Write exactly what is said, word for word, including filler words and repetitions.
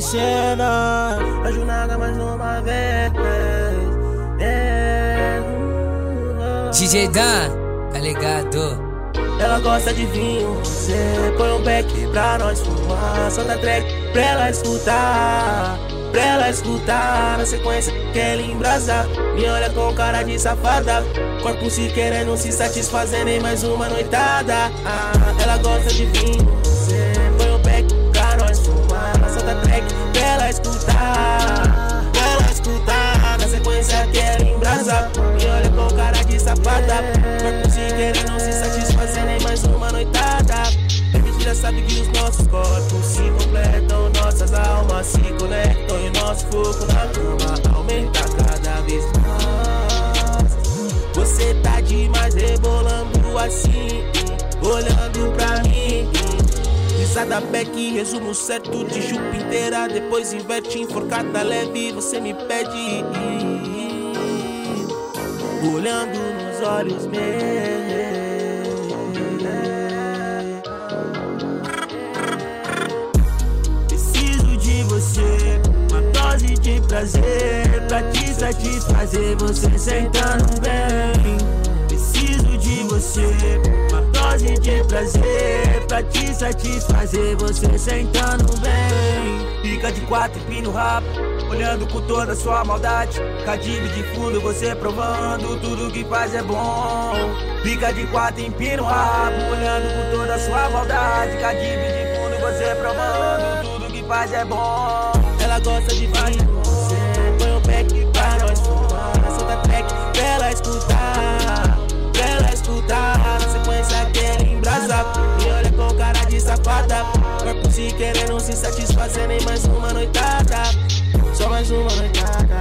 cena. Ajunaga mais uma vez. É. D J Dan, tá ligado? Ela gosta de vinho, você põe um beck pra nós fumar. Solta track pra ela escutar, pra ela escutar. Na sequência que ela embrasa, me olha com cara de safada. Corpo se querendo, se satisfazendo em mais uma noitada. ah, Ela gosta de vinho, você põe um beck pra nós fumar. Solta track pra ela escutar, pra ela escutar. Na sequência que ela embrasa, me olha com cara de safada. Corpo se querendo, se satisfazendo em mais uma noitada. A gente já sabe que os nossos corpos se completam, nossas almas se conectam e nosso fogo na cama aumenta cada vez mais. Você tá demais rebolando assim, olhando pra mim. Risada back, resumo certo de chupa inteira. Depois inverte, enforcada leve, você me pede. Olhando nos olhos meus, preciso de você, uma dose de prazer pra te satisfazer, você sentando bem. Preciso de você, uma dose de prazer pra te satisfazer, você sentando bem. Fica de quatro e pino rabo, olhando com toda sua maldade. Cadilho de fundo, você provando, tudo que faz é bom. Fica de quatro e empina o rabo, olhando com toda sua maldade. Cadilho de fundo, você provando, tudo que faz é bom. Ela gosta de vinho, você põe o back pra nós fumar. Solta track pra ela escutar, pra ela escutar. Na sequência que ela embrasa, me olha com cara de safada. Corpo se querendo, se satisfazendo em mais uma noitada. Só mais uma noitada.